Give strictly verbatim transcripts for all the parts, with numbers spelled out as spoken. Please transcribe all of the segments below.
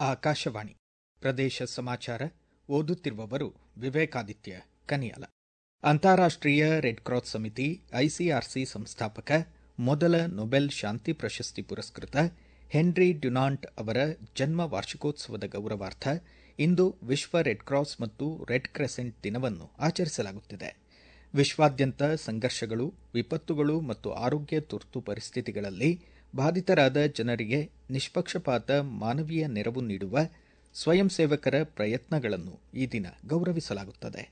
ಆಕಾಶವಾಣಿ ಪ್ರದೇಶ ಸಮಾಚಾರ ಓದುತ್ತಿರುವವರು ವಿವೇಕಾದಿತ್ಯ ಕನಿಯಾಲ. ಅಂತಾರಾಷ್ಟ್ರೀಯ ರೆಡ್ ಕ್ರಾಸ್ ಸಮಿತಿ ಐಸಿಆರ್ಸಿ ಸಂಸ್ಥಾಪಕ ಮೊದಲ ನೊಬೆಲ್ ಶಾಂತಿ ಪ್ರಶಸ್ತಿ ಪುರಸ್ಕೃತ ಹೆನ್ರಿ ಡ್ಯುನಾಂಟ್ ಅವರ ಜನ್ಮ ವಾರ್ಷಿಕೋತ್ಸವದ ಗೌರವಾರ್ಥ ಇಂದು ವಿಶ್ವ ರೆಡ್ ಕ್ರಾಸ್ ಮತ್ತು ರೆಡ್ ಕ್ರೆಸೆಂಟ್ ದಿನವನ್ನು ಆಚರಿಸಲಾಗುತ್ತಿದೆ. ವಿಶ್ವಾದ್ಯಂತ ಸಂಘರ್ಷಗಳು, ವಿಪತ್ತುಗಳು ಮತ್ತು ಆರೋಗ್ಯ ತುರ್ತು ಪರಿಸ್ಥಿತಿಗಳಲ್ಲಿ ಬಾಧಿತರಾದ ಜನರಿಗೆ ನಿಷ್ಪಕ್ಷಪಾತ ಮಾನವೀಯ ನೆರವು ನೀಡುವ ಸ್ವಯಂ ಸೇವಕರ ಪ್ರಯತ್ನಗಳನ್ನು ಈ ದಿನ ಗೌರವಿಸಲಾಗುತ್ತದೆ.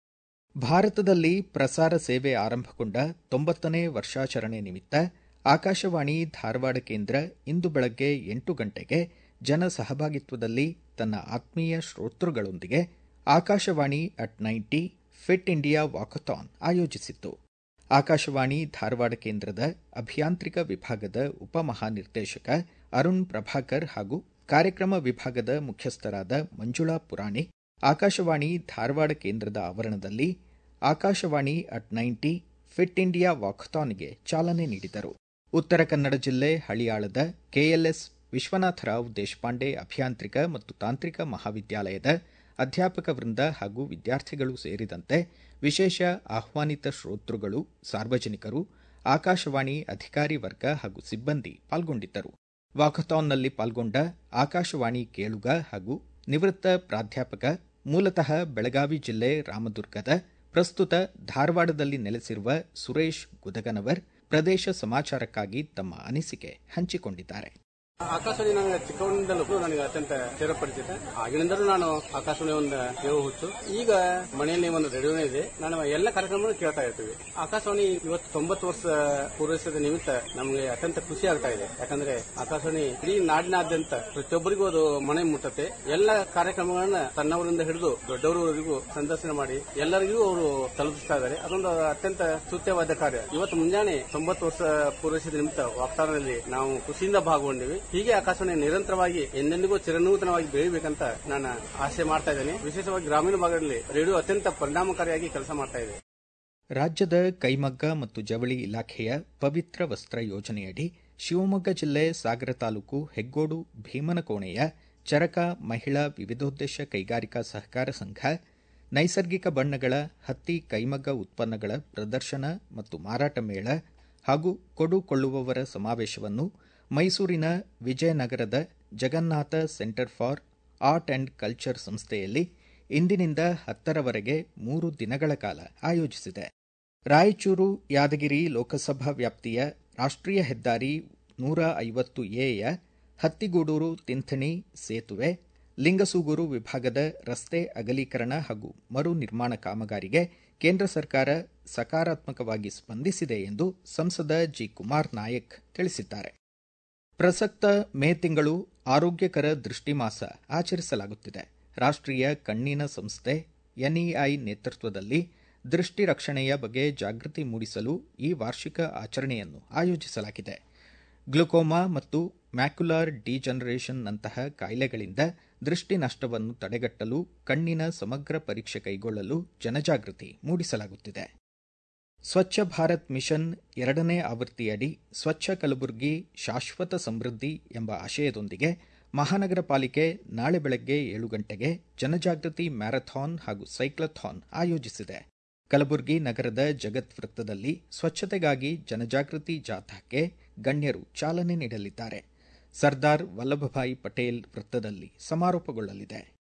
ಭಾರತದಲ್ಲಿ ಪ್ರಸಾರ ಸೇವೆ ಆರಂಭಗೊಂಡ ತೊಂಬತ್ತನೇ ವರ್ಷಾಚರಣೆ ನಿಮಿತ್ತ ಆಕಾಶವಾಣಿ ಧಾರವಾಡ ಕೇಂದ್ರ ಇಂದು ಬೆಳಗ್ಗೆ ಎಂಟು ಗಂಟೆಗೆ ಜನ ಸಹಭಾಗಿತ್ವದಲ್ಲಿ ತನ್ನ ಆತ್ಮೀಯ ಶ್ರೋತೃಗಳೊಂದಿಗೆ Akashvani at ninety fit India walkathon ಆಯೋಜಿಸಿತ್ತು. ಆಕಾಶವಾಣಿ ಧಾರವಾಡ ಕೇಂದ್ರದ ಅಭಿಯಾಂತ್ರಿಕ ವಿಭಾಗದ ಉಪಮಹಾನಿರ್ದೇಶಕ ಅರುಣ್ ಪ್ರಭಾಕರ್ ಹಾಗೂ ಕಾರ್ಯಕ್ರಮ ವಿಭಾಗದ ಮುಖ್ಯಸ್ಥರಾದ ಮಂಜುಳಾ ಪುರಾಣಿಕ್ ಆಕಾಶವಾಣಿ ಧಾರವಾಡ ಕೇಂದ್ರದ ಆವರಣದಲ್ಲಿ Akashvani at ninety fit India ವಾಕಥಾನ್ಗೆ ಚಾಲನೆ ನೀಡಿದರು. ಉತ್ತರ ಕನ್ನಡ ಜಿಲ್ಲೆ ಹಳಿಯಾಳದ ಕೆಎಲ್ಎಸ್ ವಿಶ್ವನಾಥರಾವ್ ದೇಶಪಾಂಡೆ ಅಭಿಯಾಂತ್ರಿಕ ಮತ್ತು ತಾಂತ್ರಿಕ ಮಹಾವಿದ್ಯಾಲಯದ ಅಧ್ಯಾಪಕ ವೃಂದ ಹಾಗೂ ವಿದ್ಯಾರ್ಥಿಗಳು ಸೇರಿದಂತೆ ವಿಶೇಷ ಆಹ್ವಾನಿತ ಶ್ರೋತೃಗಳು, ಸಾರ್ವಜನಿಕರು, ಆಕಾಶವಾಣಿ ಅಧಿಕಾರಿ ವರ್ಗ ಹಾಗೂ ಸಿಬ್ಬಂದಿ ಪಾಲ್ಗೊಂಡಿದ್ದರು. ವಾಕಥಾನ್ನಲ್ಲಿ ಪಾಲ್ಗೊಂಡ ಆಕಾಶವಾಣಿ ಕೇಳುಗ ಹಾಗೂ ನಿವೃತ್ತ ಪ್ರಾಧ್ಯಾಪಕ, ಮೂಲತಃ ಬೆಳಗಾವಿ ಜಿಲ್ಲೆ ರಾಮದುರ್ಗದ, ಪ್ರಸ್ತುತ ಧಾರವಾಡದಲ್ಲಿ ನೆಲೆಸಿರುವ ಸುರೇಶ್ ಗುದಗನವರ್ ಪ್ರದೇಶ ಸಮಾಚಾರಕ್ಕಾಗಿ ತಮ್ಮ ಅನಿಸಿಕೆ ಹಂಚಿಕೊಂಡಿದ್ದಾರೆ. ಆಕಾಶವಾಣಿ ನನಗೆ ಚಿಕ್ಕವನಿಂದಲೂ ನನಗೆ ಅತ್ಯಂತ ಸೇರ್ಪಡಿಸಿದೆ. ಆಗಿನಿಂದಲೂ ನಾನು ಆಕಾಶವಾಣಿ ಒಂದು ಕೇಳುವ ಹುಚ್ಚು. ಈಗ ಮನೆಯಲ್ಲಿ ಒಂದು ರೇಡಿಯೋನೇ ಇದೆ. ನಾನು ಎಲ್ಲ ಕಾರ್ಯಕ್ರಮವನ್ನು ಕೇಳ್ತಾ ಇರ್ತೀವಿ. ಆಕಾಶವಾಣಿ ಇವತ್ತು ತೊಂಬತ್ತು ವರ್ಷ ಪೂರೈಸಿದ ನಿಮಿತ್ತ ನಮಗೆ ಅತ್ಯಂತ ಖುಷಿ ಆಗ್ತಾ ಇದೆ. ಯಾಕಂದ್ರೆ ಆಕಾಶವಾಣಿ ಇಡೀ ನಾಡಿನಾದ್ಯಂತ ಪ್ರತಿಯೊಬ್ಬರಿಗೂ ಅದು ಮನೆ ಮುಟ್ಟತ್ತೆ. ಎಲ್ಲ ಕಾರ್ಯಕ್ರಮಗಳನ್ನ ತನ್ನವರಿಂದ ಹಿಡಿದು ದೊಡ್ಡವರವರೆಗೂ ಸಂದರ್ಶನ ಮಾಡಿ ಎಲ್ಲರಿಗೂ ಅವರು ತಲುಪಿಸ್ತಾ ಇದ್ದಾರೆ. ಅದೊಂದು ಅತ್ಯಂತ ಸ್ತುತ್ಯವಾದ ಕಾರ್ಯ. ಇವತ್ತು ಮುಂಜಾನೆ ತೊಂಬತ್ತು ವರ್ಷ ಪೂರೈಸಿದ ನಿಮಿತ್ತ ವಾಗ್ದಾನದಲ್ಲಿ ನಾವು ಖುಷಿಯಿಂದ ಭಾಗಗೊಂಡಿವಿ. ಹೀಗೆ ಆಕಾಶವಾಣಿ ನಿರಂತರವಾಗಿ ಎಂದೆಂದಿಗೂ ಚಿರನೂತನವಾಗಿ ಬೆಳೆಯಬೇಕಂತ ನಾನು ಆಶೆ ಮಾಡ್ತಾ ಇದ್ದೇನೆ. ವಿಶೇಷವಾಗಿ ಗ್ರಾಮೀಣ ಭಾಗದಲ್ಲಿ ರೇಡಿಯೋ ಅತ್ಯಂತ ಪರಿಣಾಮಕಾರಿಯಾಗಿ ಕೆಲಸ ಮಾಡ್ತಾ ಇದೆ. ರಾಜ್ಯದ ಕೈಮಗ್ಗ ಮತ್ತು ಜವಳಿ ಇಲಾಖೆಯ ಪವಿತ್ರ ವಸ್ತ್ರ ಯೋಜನೆಯಡಿ ಶಿವಮೊಗ್ಗ ಜಿಲ್ಲೆ ಸಾಗರ ತಾಲೂಕು ಹೆಗ್ಗೋಡು ಭೀಮನಕೋಣೆಯ ಚರಕ ಮಹಿಳಾ ವಿವಿಧೋದ್ದೇಶ ಕೈಗಾರಿಕಾ ಸಹಕಾರ ಸಂಘ ನೈಸರ್ಗಿಕ ಬಣ್ಣಗಳ ಹತ್ತಿ ಕೈಮಗ್ಗ ಉತ್ಪನ್ನಗಳ ಪ್ರದರ್ಶನ ಮತ್ತು ಮಾರಾಟ ಮೇಳ ಹಾಗೂ ಕೊಡು ಕೊಳ್ಳುವವರ ಸಮಾವೇಶವನ್ನು ಮೈಸೂರಿನ ವಿಜಯನಗರದ Jagannatha centre for art and culture ಸಂಸ್ಥೆಯಲ್ಲಿ ಇಂದಿನಿಂದ ಹತ್ತರವರೆಗೆ ಮೂರು ದಿನಗಳ ಕಾಲ ಆಯೋಜಿಸಿದೆ. ರಾಯಚೂರು ಯಾದಗಿರಿ ಲೋಕಸಭಾ ವ್ಯಾಪ್ತಿಯ ರಾಷ್ಟ್ರೀಯ ಹೆದ್ದಾರಿ ನೂರ ಐವತ್ತು ಎಯ ಹತ್ತಿಗೂಡೂರು ತಿಂಥಣಿ ಸೇತುವೆ, ಲಿಂಗಸೂಗೂರು ವಿಭಾಗದ ರಸ್ತೆ ಅಗಲೀಕರಣ ಹಾಗೂ ಮರು ನಿರ್ಮಾಣ ಕಾಮಗಾರಿಗೆ ಕೇಂದ್ರ ಸರ್ಕಾರ ಸಕಾರಾತ್ಮಕವಾಗಿ ಸ್ಪಂದಿಸಿದೆ ಎಂದು ಸಂಸದ ಜಿ ಕುಮಾರ್ ನಾಯಕ್ ತಿಳಿಸಿದ್ದಾರೆ. ಪ್ರಸಕ್ತ ಮೇ ತಿಂಗಳು ಆರೋಗ್ಯಕರ ದೃಷ್ಟಿಮಾಸ ಆಚರಿಸಲಾಗುತ್ತಿದೆ. ರಾಷ್ಟ್ರೀಯ ಕಣ್ಣಿನ ಸಂಸ್ಥೆ ಎನ್ಇಐ ನೇತೃತ್ವದಲ್ಲಿ ದೃಷ್ಟಿ ರಕ್ಷಣೆಯ ಬಗ್ಗೆ ಜಾಗೃತಿ ಮೂಡಿಸಲು ಈ ವಾರ್ಷಿಕ ಆಚರಣೆಯನ್ನು ಆಯೋಜಿಸಲಾಗಿದೆ. ಗ್ಲುಕೋಮಾ ಮತ್ತು ಮ್ಯಾಕ್ಯುಲಾರ್ ಡಿಜನರೇಷನ್ನಂತಹ ಕಾಯಿಲೆಗಳಿಂದ ದೃಷ್ಟಿ ನಷ್ಟವನ್ನು ತಡೆಗಟ್ಟಲು ಕಣ್ಣಿನ ಸಮಗ್ರ ಪರೀಕ್ಷೆ ಕೈಗೊಳ್ಳಲು ಜನಜಾಗೃತಿ ಮೂಡಿಸಲಾಗುತ್ತಿದೆ. ಸ್ವಚ್ಛ ಭಾರತ್ ಮಿಷನ್ ಎರಡನೇ ಆವೃತ್ತಿಯಡಿ ಸ್ವಚ್ಛ ಕಲಬುರಗಿ ಶಾಶ್ವತ ಸಮೃದ್ಧಿ ಎಂಬ ಆಶಯದೊಂದಿಗೆ ಮಹಾನಗರ ಪಾಲಿಕೆ ನಾಳೆ ಬೆಳಗ್ಗೆ ಏಳು ಗಂಟೆಗೆ ಜನಜಾಗೃತಿ ಮ್ಯಾರಥಾನ್ ಹಾಗೂ ಸೈಕ್ಲಥಾನ್ ಆಯೋಜಿಸಿದೆ. ಕಲಬುರಗಿ ನಗರದ ಜಗತ್ ವೃತ್ತದಲ್ಲಿ ಸ್ವಚ್ಛತೆಗಾಗಿ ಜನಜಾಗೃತಿ ಜಾಥಾಕ್ಕೆ ಗಣ್ಯರು ಚಾಲನೆ ನೀಡಲಿದ್ದಾರೆ. ಸರ್ದಾರ್ ವಲ್ಲಭಭಾಯಿ ಪಟೇಲ್ ವೃತ್ತದಲ್ಲಿ ಸಮಾರೋಪಗೊಳ್ಳಲಿದೆ.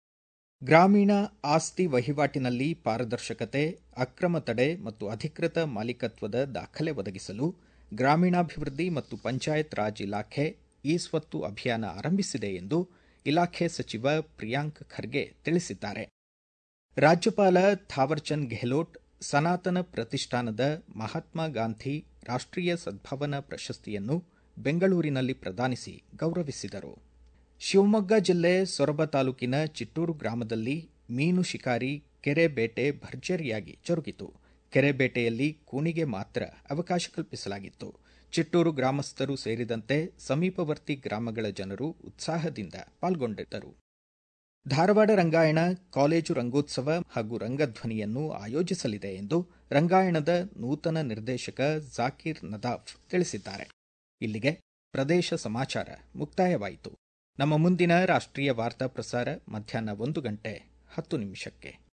ಗ್ರಾಮೀಣ ಆಸ್ತಿ ವಹಿವಾಟಿನಲ್ಲಿ ಪಾರದರ್ಶಕತೆ, ಅಕ್ರಮ ತಡೆ ಮತ್ತು ಅಧಿಕೃತ ಮಾಲೀಕತ್ವದ ದಾಖಲೆ ಒದಗಿಸಲು ಗ್ರಾಮೀಣಾಭಿವೃದ್ಧಿ ಮತ್ತು ಪಂಚಾಯತ್ ರಾಜ್ ಇಲಾಖೆ ಇ ಸ್ವತ್ತು ಅಭಿಯಾನ ಆರಂಭಿಸಿದೆ ಎಂದು ಇಲಾಖೆ ಸಚಿವ ಪ್ರಿಯಾಂಕ್ ಖರ್ಗೆ ತಿಳಿಸಿದ್ದಾರೆ. ರಾಜ್ಯಪಾಲ ಥಾವರ್ಚಂದ್ ಗೆಹ್ಲೋಟ್ ಸನಾತನ ಪ್ರತಿಷ್ಠಾನದ ಮಹಾತ್ಮ ಗಾಂಧಿ ರಾಷ್ಟ್ರೀಯ ಸದ್ಭಾವನಾ ಪ್ರಶಸ್ತಿಯನ್ನು ಬೆಂಗಳೂರಿನಲ್ಲಿ ಪ್ರದಾನಿಸಿ ಗೌರವಿಸಿದರು. ಶಿವಮೊಗ್ಗ ಜಿಲ್ಲೆ ಸೊರಬ ತಾಲೂಕಿನ ಚಿಟ್ಟೂರು ಗ್ರಾಮದಲ್ಲಿ ಮೀನು ಶಿಕಾರಿ ಕೆರೆ ಬೇಟೆ ಭರ್ಜರಿಯಾಗಿ ಜರುಗಿತು. ಕೆರೆ ಬೇಟೆಯಲ್ಲಿ ಕೂನಿಗೆ ಮಾತ್ರ ಅವಕಾಶ ಕಲ್ಪಿಸಲಾಗಿತ್ತು. ಚಿಟ್ಟೂರು ಗ್ರಾಮಸ್ಥರು ಸೇರಿದಂತೆ ಸಮೀಪವರ್ತಿ ಗ್ರಾಮಗಳ ಜನರು ಉತ್ಸಾಹದಿಂದ ಪಾಲ್ಗೊಂಡಿದ್ದರು. ಧಾರವಾಡ ರಂಗಾಯಣ ಕಾಲೇಜು ರಂಗೋತ್ಸವ ಹಾಗೂ ರಂಗಧ್ವನಿಯನ್ನು ಆಯೋಜಿಸಲಿದೆ ಎಂದು ರಂಗಾಯಣದ ನೂತನ ನಿರ್ದೇಶಕ ಜಾಕೀರ್ ನದಾಫ್ ತಿಳಿಸಿದ್ದಾರೆ. ಇಲ್ಲಿಗೆ ಪ್ರದೇಶ ಸಮಾಚಾರ ಮುಕ್ತಾಯವಾಯಿತು. ನಮ್ಮ ಮುಂದಿನ ರಾಷ್ಟ್ರೀಯ ವಾರ್ತಾ ಪ್ರಸಾರ ಮಧ್ಯಾಹ್ನ ಒಂದು ಗಂಟೆ ಹತ್ತು ನಿಮಿಷಕ್ಕೆ.